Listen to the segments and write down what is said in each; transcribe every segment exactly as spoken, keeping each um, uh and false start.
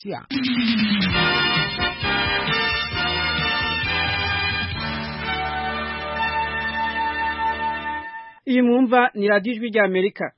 Yeah. Iyi mwumva ni radiyo ijwi rya Amerika.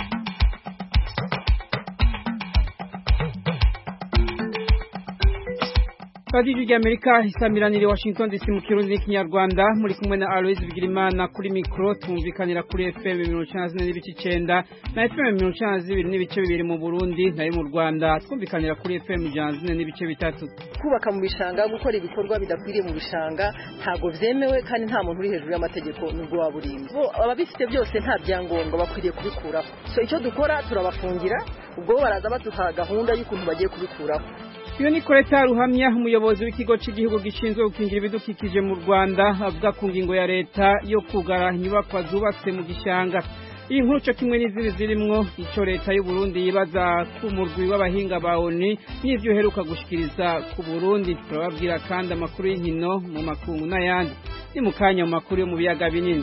radiyo ijwi rya Amerika isamiranire Washington D C mu Kirundi n'Ikinyarwanda, muri kumwe na Aloise Bigirimana kuri mikro, tumvikanira kuri F M mirongo icenda na zine n'ibice icenda na F M mirongo icenda na zibiri n'ibice bibiri mu Burundi, nayo mu Rwanda twumvikanira kuri F M ijana na zine n'ibice bitatu. Kubaka mu bishanga, gukora ibikorwa bidakwiriye mu bishanga ntago vyemewe, kandi nta muntu uri hejuru y'amategeko nubwo waburimba. Bo ababifite byose nta byangombwa bakwiriye kubikuraho. So icyo dukora turabafungira, ubwo baraza baduha gahunda y'ukuntu bagiye kubikuraho. Iyo ni Koleta Ruhamya, umuyobozi w'ikigo cy'igihugu gishinzwe gukingira ibidukikije mu Rwanda, avuga ku ngingo ya leta yo kugara inyubakwa zubatse mu gishanga. Iyi nkuru cyo kimwe n'izindi zirimwo ico leta y'u Burundi yibaza ku murwi w'abahinga ba O N U n'ivyo heruka gushikiriza ku Burundi. Turababwira kandi amakuru y'inkino mu makungu n'ayandi. Ni mu kanya mu makuru yo mu biyaga binini.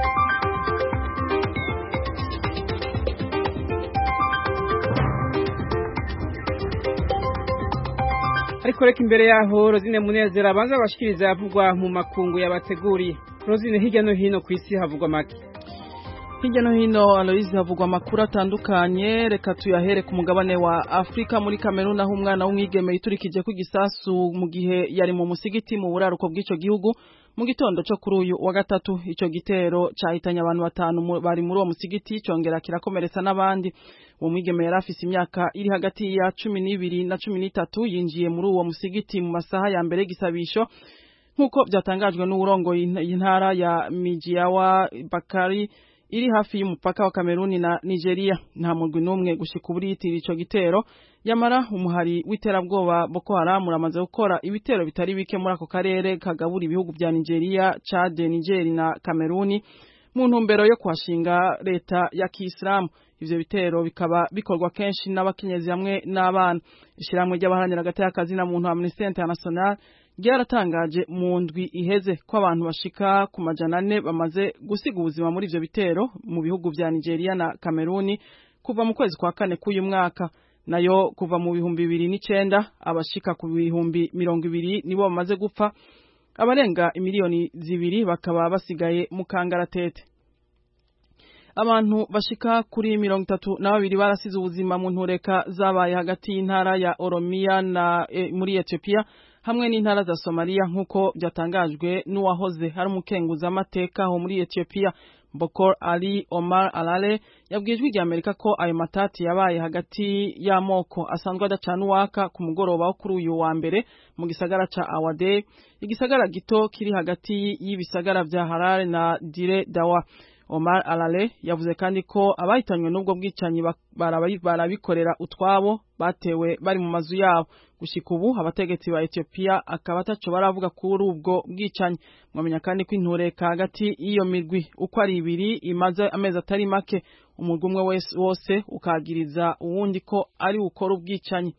Ariko reka imbere yaho Rosine Munezero abanza bashikiriza yavugwa mu makungu yabateguriye. Rosine, hirya no hino ku isi havugwa make. Hirya no hino Aloise havugwa amakuru atandukanye, reka tuyahere ku mugabane wa Afrika. Muri Cameroon aho umwana w'umwigeme yiturikije ku gisasu mu gihe yari mu musigiti mu buraruko bw'ico gihugu mu gitondo cyo kuri uyu wa gatatu. Ico gitero cahitanye abantu batanu bari muri uwo musigiti, cyongera kirakomeretsa n'abandi. Uwo mwigeme yari afise imyaka iri hagati ya cumi n'ibiri na cumi n'itatu, yinjiye muri uwo musigiti mu masaha ya mbere gisabisho, nkuko byatangajwe n'urongoye intara ya Mijiawa Bakari iri hafi y'umupaka wa Cameroon na Nigeria. Nta murwi n'umwe gushika uburitira ico gitero, yamara umuhari w'iterabwoba Boko Haram uramaze gukora ibitero bitari bike muri ako karere kagabura ibihugu bya Nigeria, Chad, Niger na Cameroon mu ntumbero yo kwashinga leta ya Kiislamu. Ivyo bitero bikaba bikorwa kenshi n'abakenyezi hamwe n'abana. Ishiramwe ry'abaharanira hagati y'akazi na muntu Amnesty International ryaratangaje mu ndwi iheze ko abantu bashika ku majana ane bamaze gusiga ubuzima muri ivyo bitero mu bihugu vya Nigeria na Cameroon kuva mu kwezi kwa kane k'uyu mwaka. Nayo kuva mu bihumbi bibiri n'icenda abashika ku bihumbi mirongo ibiri nibo bamaze gupfa, abarenga imiliyoni zibiri bakaba basigaye mu kangaratete. Abantu bashika kuri mirongo itatu na babiri barasize ubuzima mu ntureka zabaye hagati y'intara ya Oromia na e, muri Ethiopia hamwe n'intara za Somalia, nkuko byatangajwe n'uwahoze hari umukenguza amateka ho muri Ethiopia. Bokor Ali Omar Alale yabwijwe rya Amerika ko ayo matati yabaye hagati y'amoko asanzwe adacana uwaka ku mugoroba wo kuri uyu wa mbere mu gisagara ca Awade, igisagara gito kiri hagati y'ibisagara vya Harare na Dire Dawa. Omar Alale yavuze kandi ko abahitanywe n'ubwo bwicanyi barabikorera utwabo batewe bari mu mazu yabo. Gushika ubu abategetsi ba Ethiopia akaba ataco baravuga kuri ubwo bwicanyi. Mwamenya kandi ko intureka hagati iyo mirwi uko ari ibiri imaze amezi atari make, umurwi umwe wose ukagiriza uwundi ko ari ukora ubwicanyi.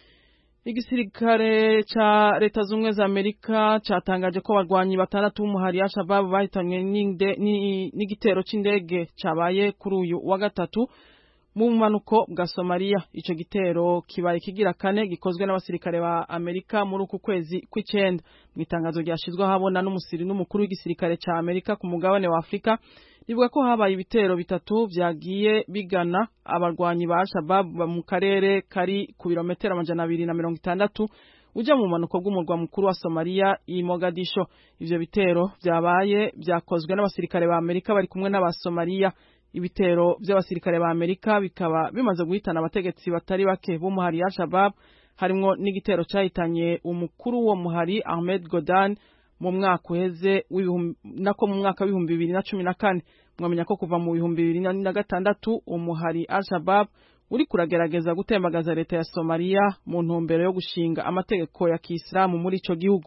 Igisirikare ca Leta Zunze za Amerika catangaje ko barwanyi batandatu b'umuhari Al-Shabaab bahitanywe n'igitero c'indege cabaye kuri uyu wa gatatu mu manuko bwa Somalia. Ico gitero kibaye kigira kane gikozwe n'abasirikare ba Amerika muri uku kwezi kw'icenda. Mu itangazo ryashizwe habona n'umusiri n'umukuru w'igisirikare ca Amerika ku mugabane wa Afrika, rivuga ko habaye ibitero bitatu vyagiye bigana abarwanyi ba Al-Shabaab mu karere kari ku birometero amajana abiri na mirongo itandatu uja mu manuko bw'umurwa mukuru wa Somalia i Mogadisho. Ivyo bitero vyabaye vyakozwe n'abasirikare ba Amerika bari kumwe n'abasomalia. Ibitero vy'abasirikare ba Amerika bikaba bimaze guhitana abategetsi batari bake b'umuhari Al-Shabaab, harimwo n'igitero cahitanye umukuru wo muhari Ahmed Godan mu mwaka uheze nako mu mwaka w'ibihumbi bibiri na cumi na kane. Mwamenya ko kuva mu bihumbi bibiri na gatandatu umuhari Al-Shabaab uri kuragerageza gutembagaza leta ya Somalia mu ntumbero yo gushinga amategeko ya Kiislamu muri ico gihugu.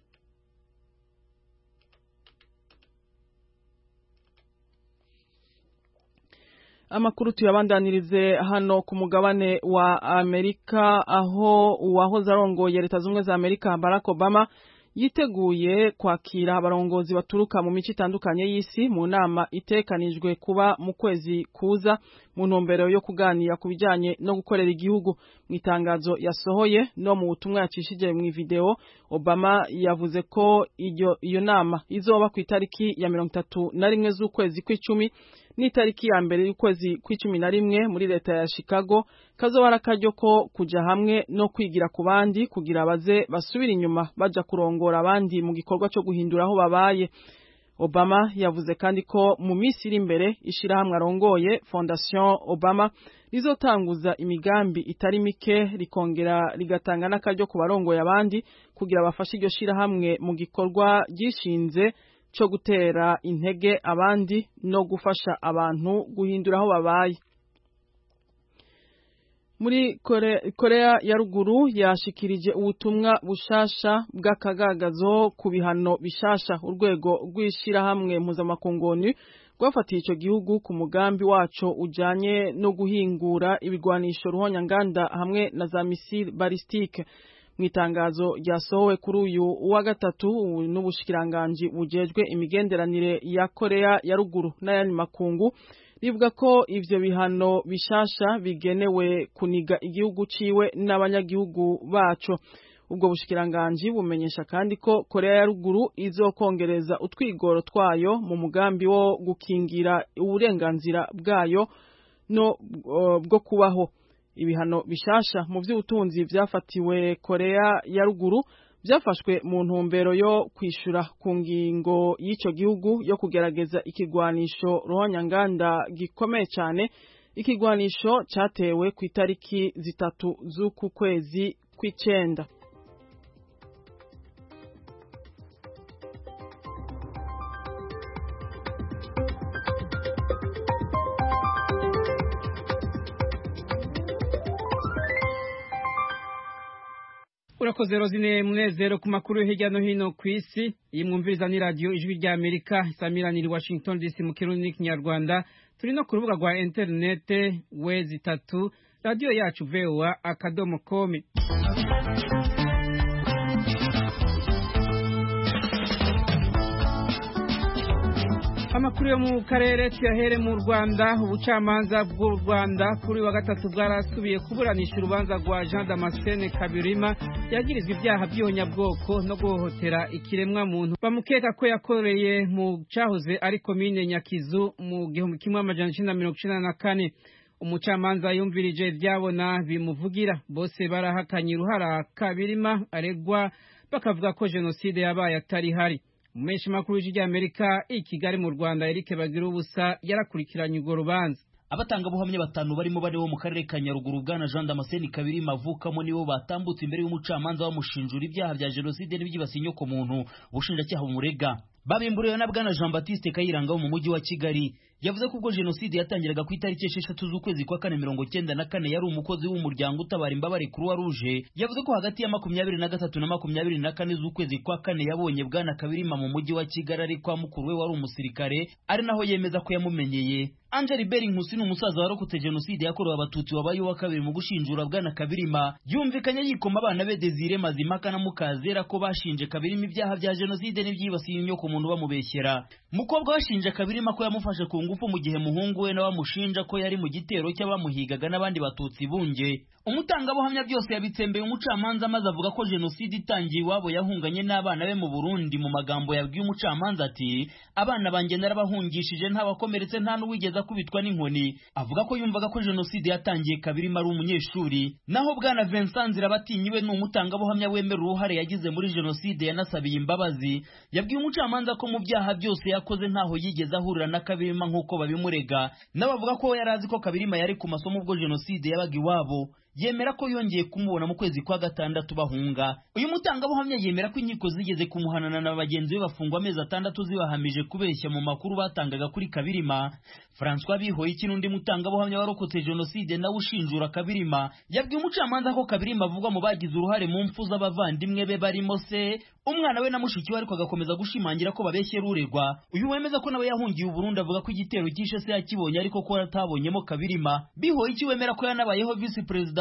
Amakuru tuyabandanirize hano ku mugabane wa Amerika, aho uwahoze arongoye Leta Zunze za Amerika Barack Obama yiteguye kwakira abarongozi baturuka mu mico itandukanye y'isi mu nama itekanijwe kuba mu kwezi kuza mu ntumbero yo kuganira ku bijyanye no gukorera igihugu. Mu itangazo yasohoye no mu butumwa yacishije mu video, Obama yavuze ko iyo iyo nama izoba ku itariki ya mirongo itatu na rimwe z'ukwezi kw'icumi n'itariki ya mbere y'ukwezi kw'icumi na rimwe muri leta ya Chicago, kazoba akaryo ko kuja hamwe no kwigira ku bandi kugira baze basubira inyuma baja kurongora abandi mu gikorwa cyo guhindura aho babaye. Obama yavuze kandi ko mu minsi iri imbere ishirahamwe arongoye Fondation Obama rizotanguza imigambi itari mike rikongera rigatanga n'akaryo ku barongoye abandi kugira bafashe iryo shirahamwe mu gikorwa gishinze cyo gutera intege abandi no gufasha abantu guhindura aho babaye. Muri Kore, Korea ya ruguru yashikirije ubutumwa bushasha bw'akagagazo ku bihano bishasha urwego rw'ishirahamwe mpuzamakungu rwafatiye ico gihugu ku mugambi waco ujanye no guhingura ibigwanisho ruhonyanganda hamwe na za misile balistike. Mu itangazo ryasohowe kuri uyu wa gatatu n'ubushikiranganji bujejwe imigenderanire ya Korea ya ruguru n'ayandi makungu rivuga ko ivyo bihano bishasha bigenewe kuniga igihugu ciwe n'abanyagihugu baco. Ubwo bushikiranganji bumenyesha kandi ko Korea ya ruguru izokongereza utwigoro twayo mu mugambi wo gukingira uburenganzira bwayo no uh, bwo kubaho. Ibihano bishasha mu vy'ubutunzi vyafatiwe Korea ya ruguru byafashwe mu ntumbero yo kwishura ku ngingo y'ico gihugu yo kugerageza ikigwanisho ruhonyanganda gikomeye cyane, ikigwanisho cyatewe ku itariki zitatu z'uku kwezi kw'icenda. Urakoze Rosine Munezero ku makuru hirya no hino ku isi. Iyi mwumviriza ni radio Ijwi rya Amerika isamiraniye Washington D C mu Kirundi n'Ikinyarwanda. Turi no ku rubuga rwa internet wezi itatu radio yacu V O A akadomo com. Amakuru yo mu karere tuyahere mu Rwanda. Ubucamanza bw'u Rwanda kuri wa gatatu bwarasubiye kuburanisha urubanza rwa Jean Damascene Kabirima yagirizwe ibyaha by'ihonyabwoko no guhohotera ikiremwa muntu bamukeka ko yakoreye mu cahoze ari komine Nyakizu mu gihumbi kimwe amajana icenda na mirongo icenda na kane. Umucamanza yumvirije ivyabona bimuvugira, bose barahakanye uruhara Kabirima aregwa bakavuga ko jenoside yabaye atari hari. Umumenyesha makuru w'Ijwi rya Amerika i Kigali mu Rwanda Eric Bagirubusa yarakurikiranye urwo rubanza. Abatanga buhamya batanu barimo bane bo mu karere ka Nyaruguru bwana Jean Damascene Kabirima avukamo nibo batambutse imbere y'umucamanza bamushinjura ibyaha bya jenoside n'ibyibasiye inyoko muntu ubushinjacyaha bumurega. Babimburiwe na bwana Jean Baptiste Kayiranga wo mu mujyi wa Kigali. Yavuze ko ubwo jenoside yatangiraga ku itariki esheshatu z'ukwezi kwa kane mirongo cyenda na kane yari umukozi w'umuryango utabara imbabare Croix Rouge. Yavuze ko hagati ya makumyabiri na gatatu na makumyabiri na kane z'ukwezi kwa kane yabonye bwana Kabirima mu mujyi wa Kigali ari kwa mukuru we wari umusirikare, ari naho yemeza ko yamumenyeye. Angel Bering Nkusi ni umusaza warokotse jenoside yakorewe abatutsi wabaye wa kabiri mu gushinjura bwana Kabirima. Yumvikanye yikoma abana be Desire Mazimaka na Mukazera ko bashinje Kabirima ibyaha bya jenoside n'ibyibasiye inyoko muntu bamubeshyera. Mukobwa washinje Kabirima ko yamufashe ku ngufu mu gihe muhungu we nawe amushinja ko yari mu gitero cy'abamuhigaga n'abandi batutsi bunge. Umutangabuhamya byose yabitsembeye umucamanza maze avuga ko jenoside itangiye iwabo yahunganye n'abana be mu Burundi. Mu magambo yabwiye umucamanza ati abana banjye narabahungishije ntabakomeretse nta n'uwigeze akubitwa n'inkoni. Avuga ko yumvaga ko jenoside yatangiye Kabirima ari umunyeshuri. Naho bwana Vincent Zirabatinyiwe ni umutangabuhamya wemera uruhare yagize muri jenoside yanasabiye imbabazi. Yabwiye umucamanza ko mu byaha byose yakoze ntaho yigeze ahurira na Kabirima nk'uko babimurega. Nabavuga ko yarazi ko Kabirima yari ku masomo ubwo jenoside yabaga iwabo. Yemera ko yongeye kumubona mu kwezi kwa gatandatu bahunga. Uyu mutangabuhamya yemera ko inkiko zigeze kumuhanana na bagenzi be bafungwa amezi atandatu zibahamije kubeshya mu makuru batangaga kuri Kabirima. François Bihoyi n'undi mutangabuhamya warokotse jenoside nawe ushinjura Kabirima yabwiye umucamanza ko Kabirima avugwa mu bagize uruhare mu mfu z'abavandimwe be barimo se umwana we na mushiki we, ariko agakomeza gushimangira ko babeshye ruregwa. Uyu wemeza ko nawe yahungiye u Burundi avuga ko igitero cyishe se yakibonye ariko ko atabonyemo Kabirima. Bihoyi wemera ko yanabayeho vice president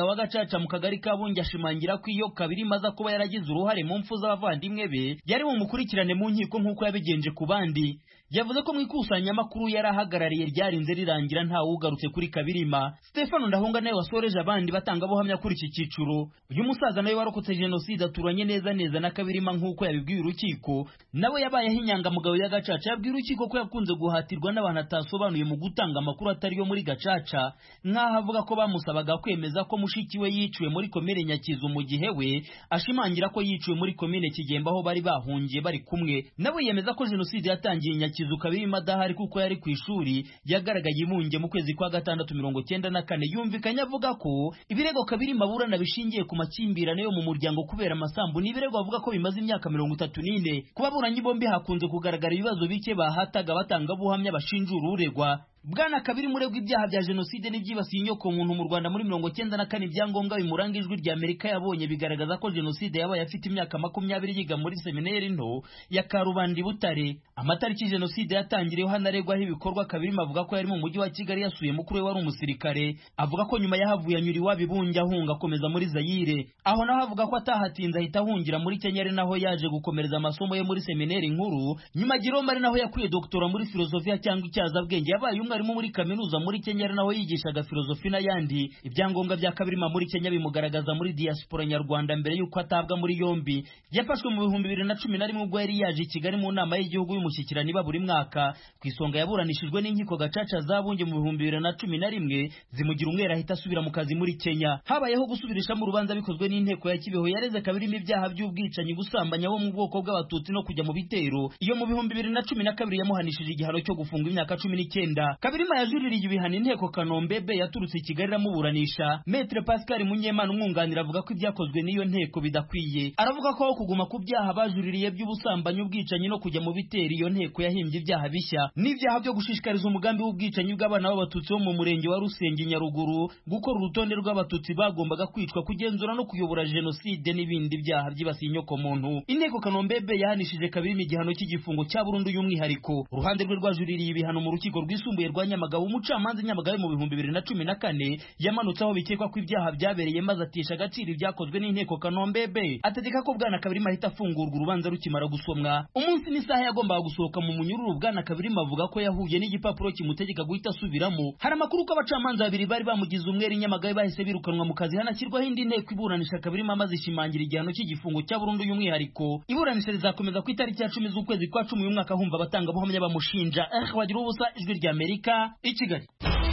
wa Gacaca mu kagari ka Bunge ashimangira ko iyo Kabirima aza kuba yaragize uruhare mu mfu z'abavandimwe be yari mu mukurikirane mu nkiko nk'uko yabigenje ku bandi. Yavuze ko mu ikusanyamakuru yarahagarariye ryarinze rirangira nta wugarutse kuri Kabirima. Stefano Ndahunga nawe wasoreje abandi batanga buhamya kuri iki cicuro. Uyu musaza nawe warokotse jenoside aturanye neza neza na Kabirima nk'uko yabibwiye urukiko. Nawe yabayeho inyangamugabo ya Gacaca yabwiye urukiko ko yakunze guhatirwa n'abantu atasobanuye mu gutanga amakuru atari yo muri Gacaca, nk'aho avuga ko bamusabaga kwemeza ko mushiki we yiciwe muri komine Nyakizu mu gihe we ashimangira ko yiciwe muri komine Kigemba aho bari bahungiye bari kumwe. Nawe yemeza ko jenoside yatangiye Kizu Kabirima adahari kuko yari ku ishuri yagaragaye imunge mu kwezi kwa gatandatu mirongo cyenda na kane. Yumvikanye avuga ko ibirego Kabirima burana bishingiye ku makimbirane yo mu muryango kubera amasambu n'ibirego avuga ko bimaze imyaka mirongo itatu n'ine. Kuba buranyi bombi hakunze kugaragara ibibazo bike bahataga batanga buhamya bashinjura uregwa. Bwana Kabiri muregwa ibyaha bya jenoside n'ibyibasiye inyoko muntu mu Rwanda muri mirongo cyenda na kane ibyangombwa bimuranga ijwi rya Amerika yabonye bigaragaza ko jenoside yabaye afite imyaka makumyabiri yiga muri seminari nto ya Karubanda Butare. Amatariki jenoside yatangiriyeho hanaregwaho ibikorwa Kabirima avuga ko yari mu mujyi wa Kigali yasuye mukuru we wari umusirikare. Avuga ko nyuma yahavuye anyura iwabo i Bunge ahunga akomeza muri Zaire. Aho naho avuga ko atahatinze ahita ahungira muri Kenya ari naho yaje gukomereza amasomo ye muri seminari nkuru. Nyuma Giroma ari naho yakuye doktora muri filozofiya cyangwa icyazabwenge. Yabaye umwarimu muri kaminuza muri Kenya ari naho yigishaga filozofi n'ayandi. Ibyangombwa bya Kabirima muri Kenya bimugaragaza muri diaspora nyarwanda mbere yuko atabwa muri yombi. Yafashwe mu bihumbi bibiri na cumi na rimwe ubwo yari yaje i Kigali mu nama y'igihugu y'umushyikirano iba buri mwaka. Ku isonga yaburanishijwe n'inkiko Gacaca za Bunge mu bihumbi bibiri na cumi na rimwe zimugira umwera ahita asubira mu kazi muri Kenya. Habayeho gusubirisha mu rubanza bikozwe n'inteko ya Kibeho yareze Kabirima ibyaha by'ubwicanyi, gusambanya bo mu bwoko bw'abatutsi no kujya mu bitero. Iyo mu bihumbi bibiri na cumi na kabiri yamuhanishije igihano cyo gufunga imyaka cumi n'icyenda. Kabirima yajuririye ibihano inteko Kanombebe yaturutse i Kigali ramuburanisha. Maître Pascal Munyemana umwunganira avuga ko ibyakozwe n'iyo nteko bidakwiye. Aravuga ko kuguma ku byaha bajuririye by'ubusambanyi, ubwicanyi no kujya mu bitero iyo nteko yahimbye ibyaha bishya n'ibyaha byo gushishikariza umugambi w'ubwicanyi bw'abana b'abatutsi bo mu murenge wa Rusenge Nyaruguru, gukora urutonde rw'abatutsi bagombaga kwicwa, kugenzura no kuyobora jenoside n'ibindi byaha byibasiye inyoko muntu. Inteko Kanombebe yahanishije Kabirima igihano cy'igifungo cya burundu y'umwihariko. Uruhande rwe rwajuririye ibihano mu rukiko rwisumbuye rwa Nyamagabe. Umucamanza Nyamagabe mu bihumbi bibiri na cumi na kane yamanutse aho bikekwa ko ibyaha byabereye maze atisha agaciro ibyakozwe n'inteko Kanombebe. Ategeka ko Bwana Kabirima ahita afungurwa urubanza rukimara gusomwa. Umunsi n'isaha yagombaga gusohoka mu munyururu, Bwana Kabirima avuga ko yahuye n'igipapuro kimutegeka guhita asubiramo. Hari amakuru ko abacamanza babiri bari bamugize umwere i Nyamagabe bahise birukanwa mu kazi, hanashyirwaho indi nteko iburanisha Kabirima maze ishimangira igihano cy'igifungo cya burundu y'umwihariko. Iburanisha rizakomeza ku itariki ya cumi z'ukwezi kwa cumi uyu mwaka humva abatanga buhamya bamushinja. Eh wagira ubusa ijwi rya Amerika i Kigali.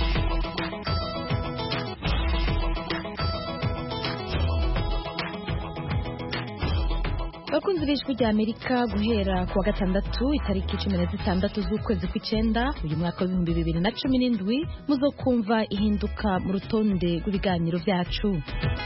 Bakunzi b'ijwi rya Amerika, guhera kuwa gatandatu itariki cumi na zitandatu z'ukwezi kw'icenda uyu mwaka w'ibihumbi bibiri na cumi n'indwi muzokumva ihinduka mu rutonde rw'ibiganiro byacu.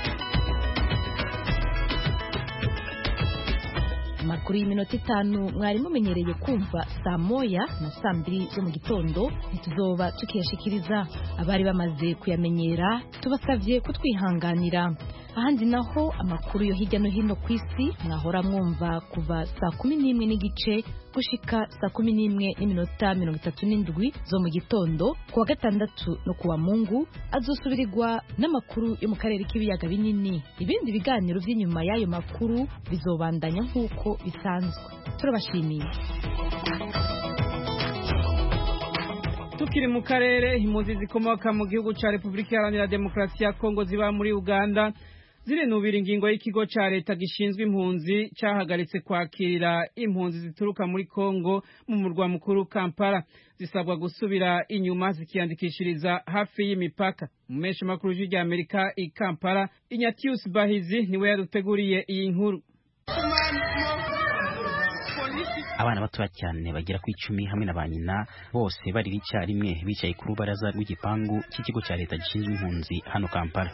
Amakuru y'iminota itanu mwari mumenyereye kumva saa moya na saa mbiri zo mu gitondo ntituzoba tukiyashikiriza. Abari bamaze kuyamenyera tubasavye kutwihanganira. Ahandi naho amakuru yo hirya no hino ku isi mwahora mwumva kuva saa kumi n'imwe n'igice gushika saa kumi n'imwe n'iminota mirongo itatu n'indwi zo mu gitondo kuwa gatandatu no kuwa Mungu azosubirirwa n'amakuru yo mu karere k'ibiyaga binini. Ibindi biganiro by'inyuma y'ayo makuru bizobandanya nk'uko bisanzwe. Turabashimiye. Tukiri mu karere, impunzi zikomoka mu gihugu ca Republika Iharanira Demokarasi ya Kongo ziba muri Uganda zirinubira ingingo y'ikigo ca leta gishinzwe impunzi cyahagaritse kwakirira impunzi zituruka muri Kongo mu murwa mukuru Kampala. Zisabwa gusubira inyuma zikiyandikishiriza hafi y'imipaka. Mumesha makuru y'ijwi Amerika i Kampala, Ignatius Bahizi niwe yaduteguriye iyi nkuru. Abana batoya cyane bagera ku icumi hamwe na ba nyina bose bari icyarimwe bicaye ku rubaraza rw'igipangu cy'ikigo cya leta gishinzwe impunzi hano Kampala.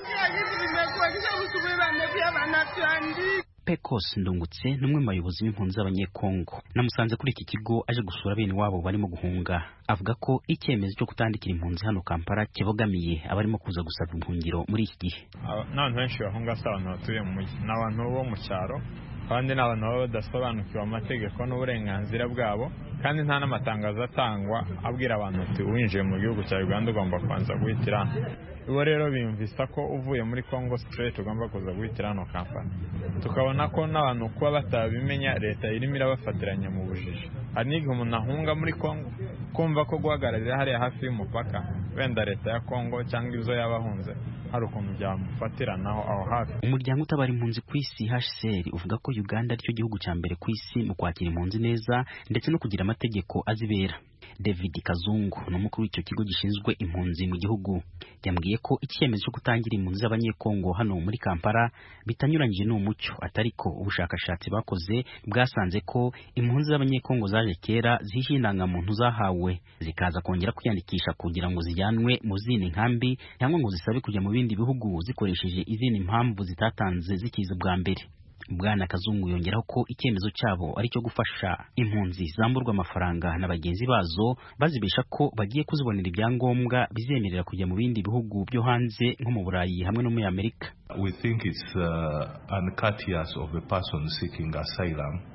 Pecos Ndungutse numwe mu bayobozi b'impunzi z'abanyekongo namusanze kuri iki kigo aje gusura bene wabo barimo guhunga. Avuga ko icyemezo cyo kutandikira impunzi hano Kampala kibogamiye abarimo kuza gusaba impungira muri iki gihe. N'abantu benshi bahunga se abantu batuye mu mujyi n'abantu bo mu cyaro, kandi n'abantu baba badasobanukiwe amategeko n'uburenganzira bwabo, kandi nta n'amatangazo atangwa abwira abantu ati winjiye mu gihugu cya Uganda ugomba kubanza guhitira. bo rero biyumvisa ko uvuye muri Congo straight ugomba kuza guhitira hano Kampala, tukabona ko n'abantu kuba batabimenya leta irimo irabafatiranya mu bujiji. Hari n'igihe umuntu ahunga muri Congo kumva ko guhagararira hariya hafi y'umupaka wenda leta ya Congo cyangwa izo yabahunze hari ukuntu byamufatiranaho aho hafi. Umuryango utabara impunzi ku isi H C R uvuga ko Uganda aricyo gihugu cya mbere ku isi mu kwakira impunzi neza ndetse no kugira amategeko azibera. David Kazungu ni umukuru w'icyo kigo gishinzwe impunzi mu gihugu, yambwiye ko icyemezo cyo gutangira impunzi z'abanyekongo hano muri Kampala bitanyuranyije n'umucyo, atariko ubushakashatsi bakoze bwasanze ko impunzi z'abanyekongo zaje kera zihishe indangamuntu zahawe zikaza kongera kwiyandikisha kugira ngo zijyanwe mu zindi nkambi cyangwa ngo zisabe kujya mu bindi bihugu zikoresheje izindi mpamvu zitatanze zikiza bwa mbere. Bwana Kazungu yongeraho ko icyemezo cyabo ari cyo gufasha impunzi zamburwa amafaranga na bagenzi bazo bazibesha ko bagiye kuzibonera ibyangombwa bizemerera kujya mu bindi bihugu byo hanze nko mu Burayi hamwe no muri Amerika. We think it's uh, uncourteous of a person seeking asylum.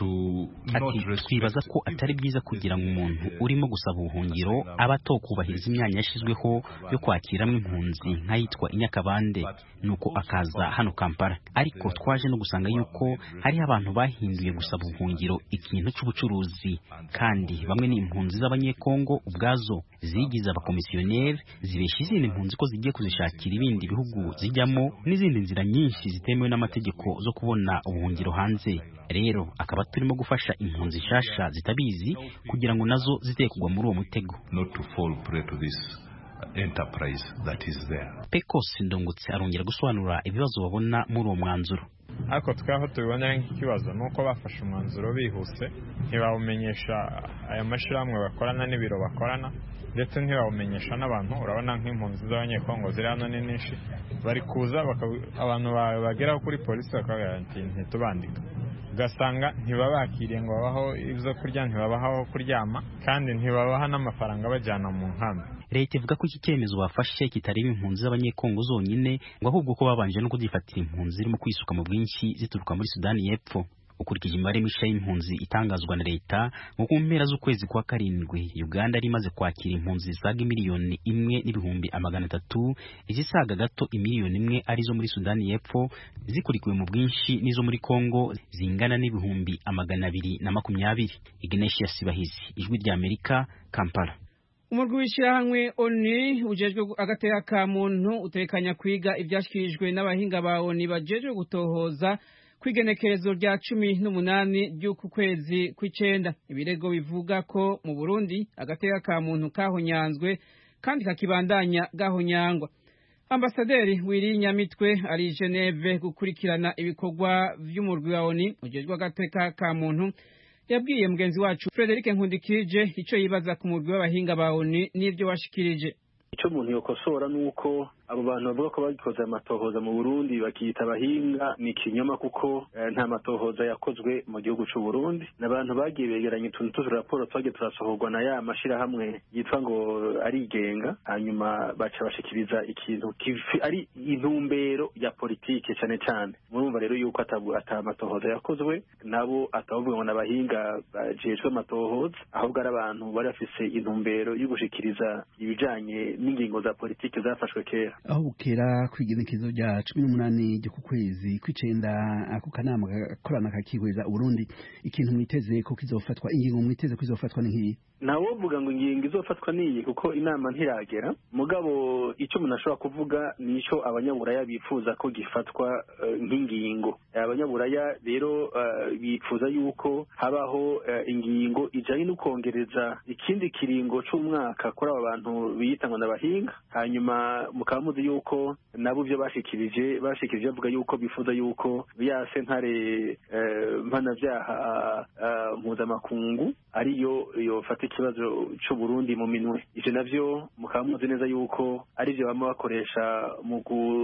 Ati twibaza ko atari byiza kugira ngo umuntu urimo gusaba ubuhungiro aba atokubahiriza imyanya yashyizweho yo kwakiramo impunzi nk'ayitwa Inyakabande nuko akaza hano Kampala, ariko twaje no gusanga yuko hariho abantu bahinduye gusaba ubuhungiro ikintu cy'ubucuruzi, kandi bamwe ni impunzi z'abanyekongo ubwazo zigize abakomisiyoneri zibesha izindi impunzi ko zigiye kuzishakira ibindi bihugu zijyamo n'izindi nzira nyinshi zitemewe n'amategeko zo kubona ubuhungiro hanze. Rero akaba turimo gufasha impunzi shasha zitabizi kugira ngo nazo zitekugwa muri uwo mutego. Not to fall prey to this enterprise that is there. Pecos Ndungutse arongera gusobanura ibibazo babona muri uwo mwanzuro. Ariko twaho tubibona nk'ikibazo nuko bafashe umwanzuro bihuse, ntibawumenyesha aya mashyirahamwe bakorana n'ibiro bakorana, ndetse ntibawumenyesha n'abantu. Urabona nk'impunzi z'abanyekongo ziri hano ni nyinshi, bari kuza abantu bageraho kuri polisi bakabwira ati ntitubandika, ugasanga ntibabakiriye ngo babaho ibyo kurya, ntibabaho kuryama, kandi ntibabaha n'amafaranga bajyana mu nkambi. Leta ivuga ko iki cyemezo bafashe kitareba impunzi z'abanyekongo zonyine, ngo ahubwo ko babanje no kuzifatira impunzi zirimo kwisuka mu bwinshi zituruka muri Sudani y'Epfo. Ukurikije imibare mishya y'impunzi itangazwa na leta, mu mpera z'ukwezi kwa karindwi Uganda ari maze kwakira impunzi zisaga miliyoni imwe n'ibihumbi amagana atatu, izisaga gato imiliyoni imwe arizo muri Sudani y'Epfo, zikurikiwe mu bwinshi n'izo muri Kongo zingana n'ibihumbi amagana abiri na makumyabiri. Ignatius Bahizi, Ijwi rya Amerika, Kampala. Umurwi w'ishyirahamwe O N U ujejwe agateka ka muntu utekanya kwiga ibyashyikirijwe n'abahinga ba O N U bajejwe gutohoza kwigenekerezo rya cumi n'umunani ry'uku kwezi kw'icenda. Ibirego bivuga ko mu Burundi agateka ka muntu kahonyanzwe kandi kakibandanya gahonyangwa. Ambasaderi Wiri Nyamitwe ari Geneve gukurikirana ibikorwa vy'umurwi wa O N U ujejwe agateka ka muntu yabwiye mugenzi wacu Frederic Nkundikije icyo yibaza ku murwi w'abahinga ba O N U n'ibyo washikirije. Icyo umuntu yokosora nuko abo bantu bavuga ko bagikoze amatohoza mu Burundi bakiyita abahinga ni kinyoma, kuko eh, nta matohoza yakozwe mu gihugu cy'u Burundi. N'abantu bagiye begeranye utuntu tuzi raporo twagiye turasohorwa na ya mashirahamwe yitwa ngo arigenga, hanyuma baca bashikiriza ikintu ari intumbero ya politike cyane cyane. Murumva rero yuko ata matohoza yakozwe, nabo atavuga ngo n'abahinga bajejwe amatohoza, ahubwo ari abantu bari bafise intumbero yo gushikiriza ibijanye n'ingingo za politike zafashwe kera. Aho bukera kwigenekezo rya cumi n'umunani ryo ku kwezi kw'icenda ako kanama gakorana kakihweza Burundi, ikintu mwiteze ko kizofatwa, ingingo mwiteze ko izofatwa n'inkiyi? Nawo vuga ngo ingingo izofatwa niyi kuko inama ntiragera, mugabo icyo umuntu ashobora kuvuga nico abanyaburaya bifuza ko gifatwa uh, nk'ingingo. Abanyaburaya rero uh, bifuza yuko habaho uh, ingingo ijanye no kongereza ikindi kiringo c'umwaka kuri aba bantu biyita ngo n'abahinga, hanyuma mukaba muzi yuko nabo byo bashikirije bashikirije bavuga yuko bifuza yuko ya sentare uh, mpanavyaha uh, mpuzamakungu ariyo yofata ikibazo cy'u Burundi mu minwe. Ivyo navyo mukaba muzi neza yuko ari byo bama bakoresha mu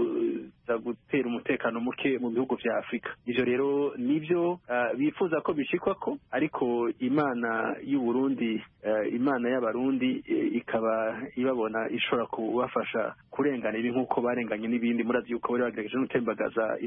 kuza gutera umutekano muke mu bihugu vya Afrika. Ivyo rero nivyo uh, bifuza ko bishikwako, ariko imana y'u Burundi uh, imana y'abarundi uh, ikaba ibabona ishobora kubafasha kurengana ibi nk'uko barenganye n'ibindi. Murazi yuko bari bagerageje gutembagaza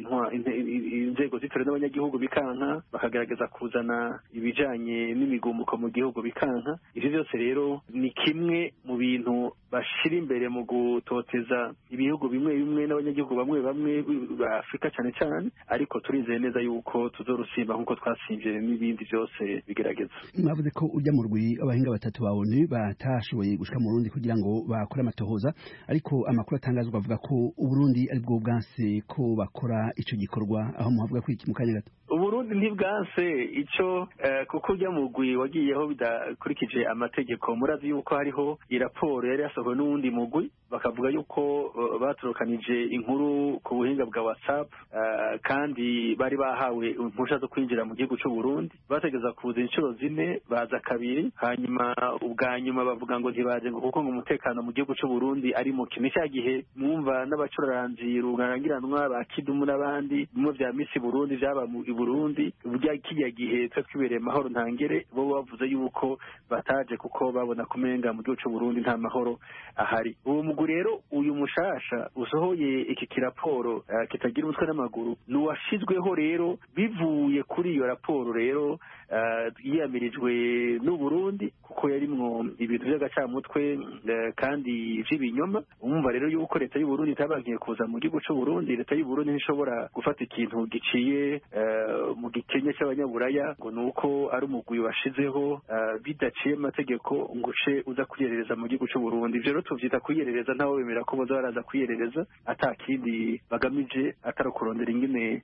inzego zitore n'abanyagihugu bikanka, bakagerageza kuzana ibijanye n'imigumuko mu gihugu bikanka. Ivyo byose rero ni kimwe mu bintu bashira imbere mu gutoteza ibihugu bimwe bimwe n'abanyagihugu bamwe bamwe ba Afrika cyane cyane, ariko turizeye neza yuko tuzorusimba nk'uko twasimvye n'ibindi byose bigerageza. Mwavuze ko urya mu rwi abahinga batatu ba ONU batashoboye gushika mu Burundi kugira ngo bakore amatohoza, ariko amakuru atangazwa avuga ko Uburundi ari bwo bwanse ko bakora ico gikorwa, aho muhavuga ko iki mu kanya gato. Uburundi ntibwanse ico uh, kuko urya mu rwi wagiyeho bidakurikije amategeko. Murazi yuko hariho iraporo yari yasohowe n'uwundi mugwi bakavuga yuko uh, baturukanije inkuru ku buhinga bwa WhatsApp uh, kandi bari bahawe impusha zo kwinjira mu gihugu cy'u Burundi, bategeza kuza inshuro zine baza kabiri, hanyuma ubwa nyuma bavuga ngo ntibaje ngo kuko ngo umutekano mu gihugu cy'u Burundi ari mu kimwe cya gihe mwumva n'abacuraranzi rugarangiranwa ba Kidumu n'abandi bimwe vya Miss Burundi byaba mu Burundi burya kijya gihe twe twibereye mahoro ntangere, bo bavuze yuko bataje kuko babona kumenga mu gihugu cy'u Burundi nta mahoro ahari. Uwo mugwi rero uyu mushasha usohoye iki kiraporo uh, kitagira umutwe n'amaguru nuwashizweho rero bivuye kuri iyo raporo rero uh, yiyamirijwe n'u Burundi kuko yarimwo ibintu by'agacamutwe uh, kandi vy'ibinyoma. Umva rero yuko leta y'u Burundi itabankiye kuza mu gihugu cy'u Burundi, leta y'u Burundi ntishobora gufata ikintu giciye uh, mu gikenye cy'abanyaburaya ngo nuko ari umugwi washizeho uh, bidaciye amategeko nguce uza kwiyerereza mu gihugu cy'u Burundi. Ivyo rero tuvyita kwiyerereza, ntawe bemera ko boza baraza kwiyerereza atakindi bagamije atari kurondera ingene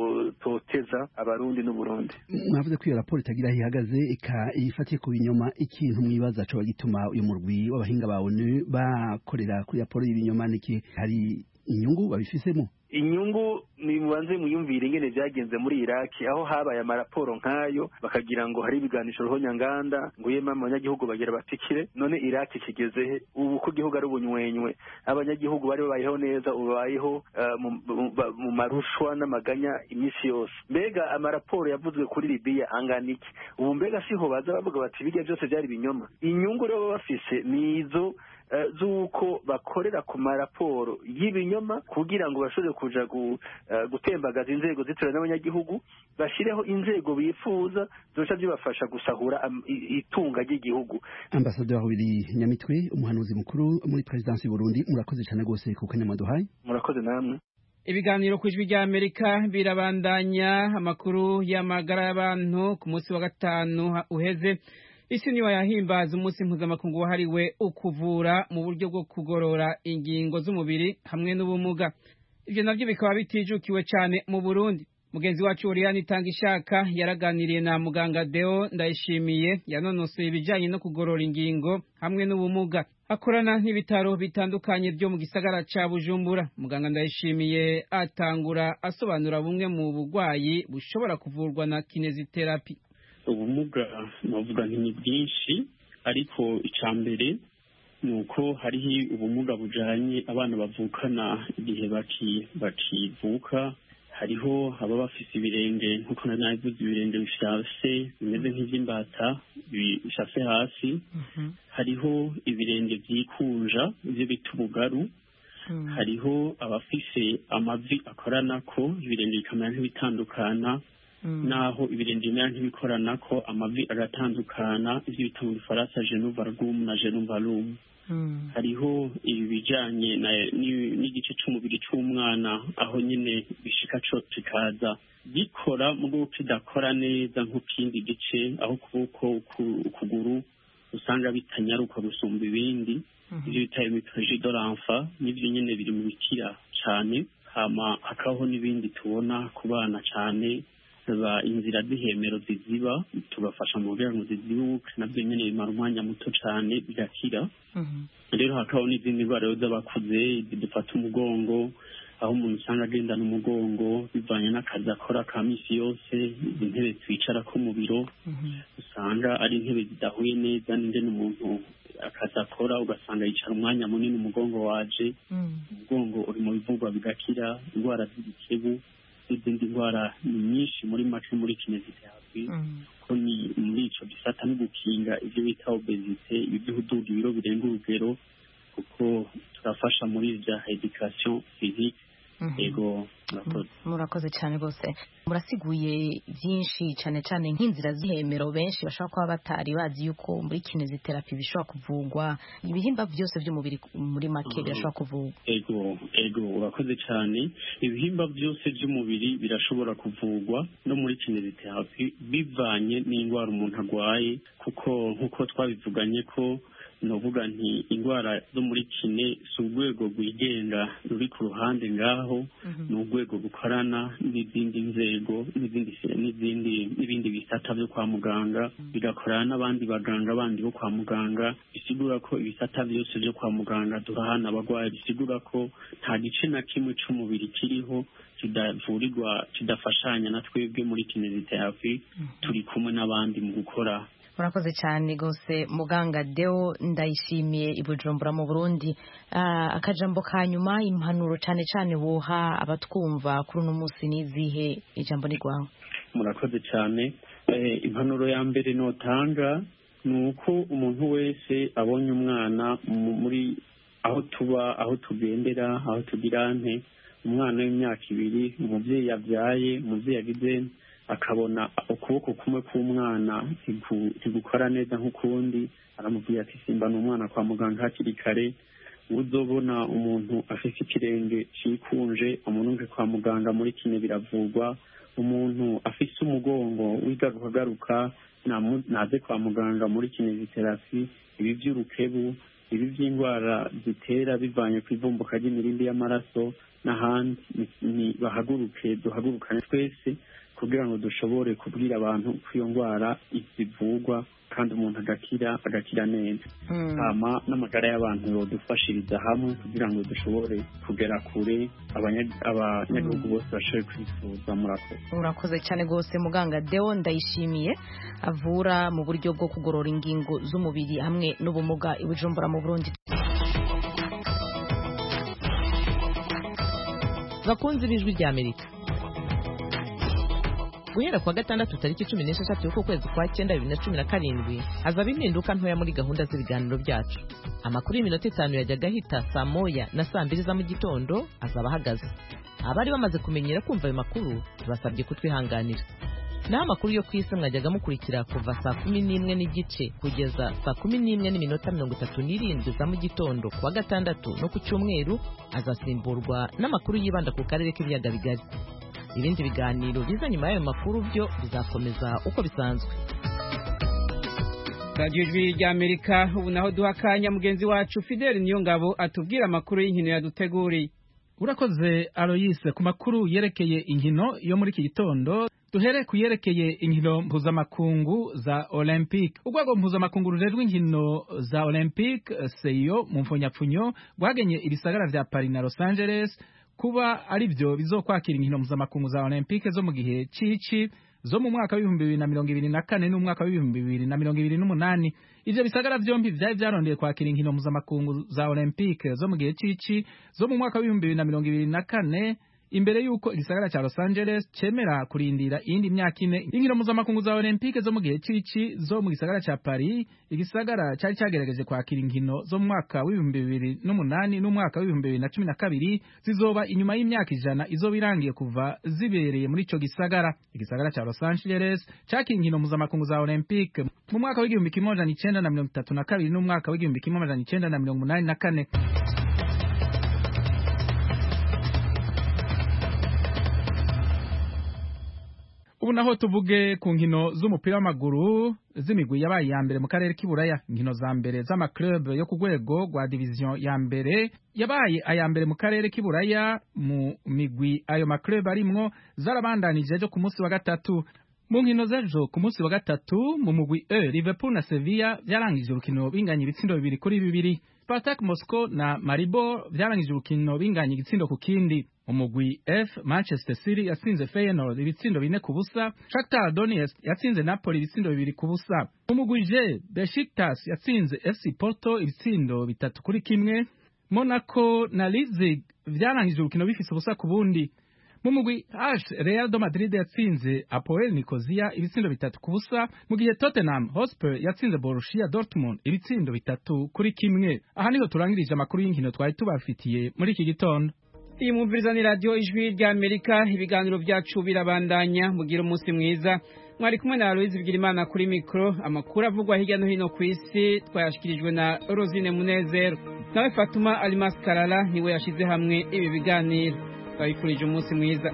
bototeza abarundi n'u Burundi. Mwavuze ko iyo raporo itagira aho ihagaze ika ifatiye ku binyoma, ikintu mwibaza co bagituma uyu murwi w'abahinga ba ONU bakorera kuri raporo y'ibinyoma niki? Hari inyungu babifisemo? Inyungu ni mubanze muyumvire ingene byagenze muri Iraki, aho habaye amaraporo nkayo bakagira ngo hari ibiganisho roho nyanganda ngo yema abanyagihugu bagira batikire. None Iraki kigeze ubu ko gihugu ari ubunywenywe, abanyagihugu bari babayeho neza, ubayeho uh, mu marushwa n'amaganya imisi yose. Mbega amaraporo yavuzwe kuri Libya anganiki ubu, mbega siho baza bavuga bati bijya byose byari binyoma? Inyungu rero bafise nizo Uh, zuko bakorera ku maraporo y'ibinyoma kugira ngo bashobore kuja gu, uh, gutembagaza inzego zitore n'abanyagihugu, bashireho inzego bifuza zoca zibafasha gusahura um, itunga ry'igihugu. Ambassadeur Willy Nyamitwe, umuhanuzi mukuru muri Presidence y'u Burundi, murakoze cyane gose ku kanya mwaduhaye. Murakoze namwe. Ibiganiro ku ijwi rya Amerika birabandanya. Amakuru y'amagara y'abantu ku munsi wa gatanu uheze, isi niyo yahimbaza umunsi mpuzamakungu wahariwe ukuvura mu buryo bwo kugorora ingingo z'umubiri hamwe n'ubumuga. Ivyo navyo bikaba bitijukiwe cyane mu Burundi. Mugenzi wacu Oriane Itangishaka yaraganiriye na muganga Deo Ndayishimiye yanonosoye ibijanye no kugorora ingingo hamwe n'ubumuga, akorana n'ibitaro bitandukanye byo mu gisagara ca Bujumbura. Muganga Ndayishimiye atangura asobanura bumwe mu bugwayi bushobora kuvurwa na kineziterapi. Ubumuga navuga nti ni bwinshi, ariko icambere nuko hariho ubumuga bujanye abana bavukana igihe baki bakivuka. Hariho aba bafise ibirenge nkuko navuze, ibirenge bishase bimeze nk'ivy'imbata bishase hasi. Mm-hmm. Hariho ibirenge vyikunja ivyo bita ubugaru. Mm. Hariho abafise amavi akoranako ibirenge bikamera nk'ibitandukana. Mm. Naho ibirenge bimera nk'ibikoranako amavi agatandukana, ivyo bita mu Gifaransa genou valgum na genou valum. Mm. Hariho ibi bijanye n'igice c'umubiri c'umwana aho nyene bishika co kikaza gikora mugo kidakora neza nk'ikindi gice, aho kuboko ukuguru usanga bitanyaruka gusumba ibindi. Mm-hmm. Ivyo bita hémiplégie de l'enfant n'ivyo nyene biri mu bikira cane. Hama hakaho n'ibindi tubona ku bana cane, ba inzira z'ihemero ziziba, tubafasha mu kugira ngo zizibuke, nabyo nyene bimara umwanya muto cane bigakira. Mm-hmm. Rero hakaho n'izindi ndwara z'abakuze zidufata umugongo, aho umuntu usanga agendana umugongo bivanye n'akazi akora ka misi yose. Intebe twicarako mu biro. Mm-hmm. Usanga ari intebe zidahuye neza n'ingene umuntu akazi akora, ugasanga yicara umwanya munini umugongo waje. Mm. Umugongo uri mu bivugwa bigakira. Indwara z'ibikebu n'izindi ndwara nyinshi muri make muri kineziterapi. Mm. Ko ni muri ico gisata no gukinga ivyo bita obesite, ibihuduga ibiro birenga urugero, kuko turafasha muri vya education physique. ego murakoze cyane rwose murasiguye byinshi cyane cyane nk'inzira z'ihemero benshi bashobora kuba batari bazi yuko muri kineziterapi bishobora kuvugwa ibihimba byose by'umubiri muri make birashobora kuvugwa ego ego urakoze cyane ibihimba byose by'umubiri birashobora kuvugwa no muri kineziterapi bivanye n'indwara umuntu arwaye kuko nk'uko twabivuganye ko novuga nti indwara zo muri kine si urwego rwigenga ruri ku ruhande ngaho ni urwego rukorana n'izindi nzego n'izindi n'izindi n'ibindi bisata byo kwa muganga bigakorana n'abandi baganga bandi bo kwa muganga bisigura ko ibisata byose byo kwa muganga durahana abagwayi bisigura ko nta gice na kimwe cy'umubiri kiriho kidavurirwa kidafashanya na twebwe muri kineziterapi turi kumwe n'abandi mu gukora. murakoze cyane gose muganga Deo Ndayishimiye i Bujumbura mu Burundi. Uh, akajambo ka nyuma impanuro cyane cyane woha abatwumva kuri uno munsi nizihe ijambo ni gwawe? Murakoze cyane. Eh, impanuro ya mbere notanga nuko umuntu wese abonye umwana muri aho tuba aho tugendera aho tugira nte umwana w'imyaka ibiri umuvyeyi yavyaye umuvyeyi yagize akabona ukuboko kumwe k'umwana ntigukora neza nk'ukundi aramubwira ati simba n'umwana kwa muganga hakiri kare uzobona umuntu afite ikirenge cikunje umuntu kwa muganga muri kine biravugwa umuntu afise umugongo wigarukagaruka naze kwa muganga muri kineziterapi ibi by'urukebu ibi by'indwara zitera bivanye ku ivumbuka ry'imirindi y'amaraso n'ahandi ni bahaguruke duhagurukane twese kugira ngo dushobore kubwira abantu ko iyo ndwara izivugwa kandi umuntu agakira agakira neza hama n'amagara y'abantu yodufashiriza hamwe kugira ngo dushobore kugera kure abanyagihugu bose bashobore kwifuza. Murakoze. Murakoze cyane rwose muganga Deo Ndayishimiye avura mu buryo bwo kugorora ingingo z'umubiri hamwe n'ubumuga i Bujumbura mu Burundi. Bakunzi b'ijwi rya Amerika, guhera kwa gatandatu tariki cumi n'esheshatu y'ukwezi kwa cyenda bibiri na cumi na karindwi hazaba impinduka ntoya muri gahunda z'ibiganiro byacu. Amakuru y'iminota itanu yajyaga ahita saa moya na saa mbiri za mu gitondo azaba ahagaze. Abari bamaze kumenyera kumva ayo makuru tubasabye kutwihanganira. Naho amakuru yo ku isi mwajyaga mukurikira kuva saa kumi n'imwe n'igice kugeza saa kumi n'imwe n'iminota mirongo itatu n'irindwi za mu gitondo kuwa gatandatu no ku cyumweru azasimburwa n'amakuru yibanda ku karere k'ibiyaga bigari. Ibindi biganiro biza nyuma y'ayo makuru byo bizakomeza uko bisanzwe. Radio Ijwi rya Amerika, ubu naho duhakanya mugenzi wacu Fidel Niyongabo atubwira amakuru y'inkino yaduteguriye. Urakoze Aloyse ku makuru yerekeye inkino yo muri iki gitondo. Duhere kuyerekeye inkino mpuzamakungu za Olympique. Urwego mpuzamakungu rujejwe inkino za Olympique seyo mu mfonyapfunyo rwagenye ibisagara vya Paris na Los Angeles kuba ari byo bizokwakira inkino mpuzamakungu za Olympique zo mu gihe cici zo mu mwaka w'ibihumbi bibiri na mirongo ibiri na kane n'umwaka w'ibihumbi bibiri na mirongo ibiri n'umunani. Ivyo bisagara vyombi vyari vyarondeye kwakira inkino mpuzamakungu za Olympique zo mu gihe cici zo mu mwaka w'ibihumbi bibiri na mirongo ibiri na kane imbere yuko igisagara cha Los Angeles cemera kurindira iyindi myaka ine inkino mpuzamakungu za Olympique zo mu gihe cici zo mu gisagara cha Paris. Igisagara cyari cyagerageje kwakira inkino zo mu mwaka w'ibihumbi bibiri n'umunani n'umwaka w'ibihumbi bibiri na cumi na kabiri zizoba inyuma y'imyaka ijana izoba irangiye kuva zibereye muri ico gisagara. Igisagara cha Los Angeles cyakira inkino mpuzamakungu za Olympique mu mwaka w'igihumbi kimwe amajana icenda na mirongo itatu na kabiri n'umwaka w'igihumbi kimwe amajana icenda na mirongo umunani na kane. Ubu naho tuvuge ku nkino z'umupira w'amaguru z'imigwi yabaye ya mbere mu karere k'Iburaya. Inkino za mbere z'ama club yo ku rwego rwa division ya mbere yabaye aya mbere mu karere k'Iburaya mu migwi ayo ma club arimwo zarabandanije ejo ku munsi wa gatatu. Mu nkino z'ejo ku munsi wa gatatu mu mugwi E, Liverpool na Sevilla byarangije urukino binganya ibitsindo bibiri kuri bibiri. Spartak Moscow na Maribor byarangije urukino binganya igitsindo ku kindi. Umugwi F, Manchester City yatsinze Feyenoord ibitsindo bine ku busa. Shakhtar Donetsk yatsinze Napoli ibitsindo bibiri ku busa. Umugwi J, Besiktas yatsinze F C Porto ibitsindo bitatu kuri kimwe. Monaco na Leipzig byarangije urukino bifise ubusa ku bundi. Mu mugwi H, Real de Madrid yatsinze Apoel Nicosia ibitsindo bitatu ku busa, mu gihe Tottenham Hotspur yatsinze Borussia Dortmund ibitsindo bitatu kuri kimwe. Aha niho turangirije amakuru y'inkino twari tubafitiye muri iki gitondo. iyi mwumviriza ni radiyo ijwi rya amerika ibiganiro byacu birabandanya mugira umunsi mwiza mwari kumwe na Aloise Bigirimana kuri mikoro amakuru avugwa hirya no hino ku isi twayashyikirijwe na Rosine Munezero nawe Fatuma Alimas Karara niwe yashyize hamwe ibi biganiro twabifurije umunsi mwiza.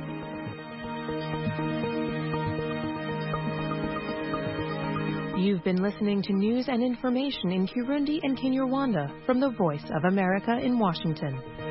You've been listening to news and information in Kirundi and Kinyarwanda from the Voice of America in Washington.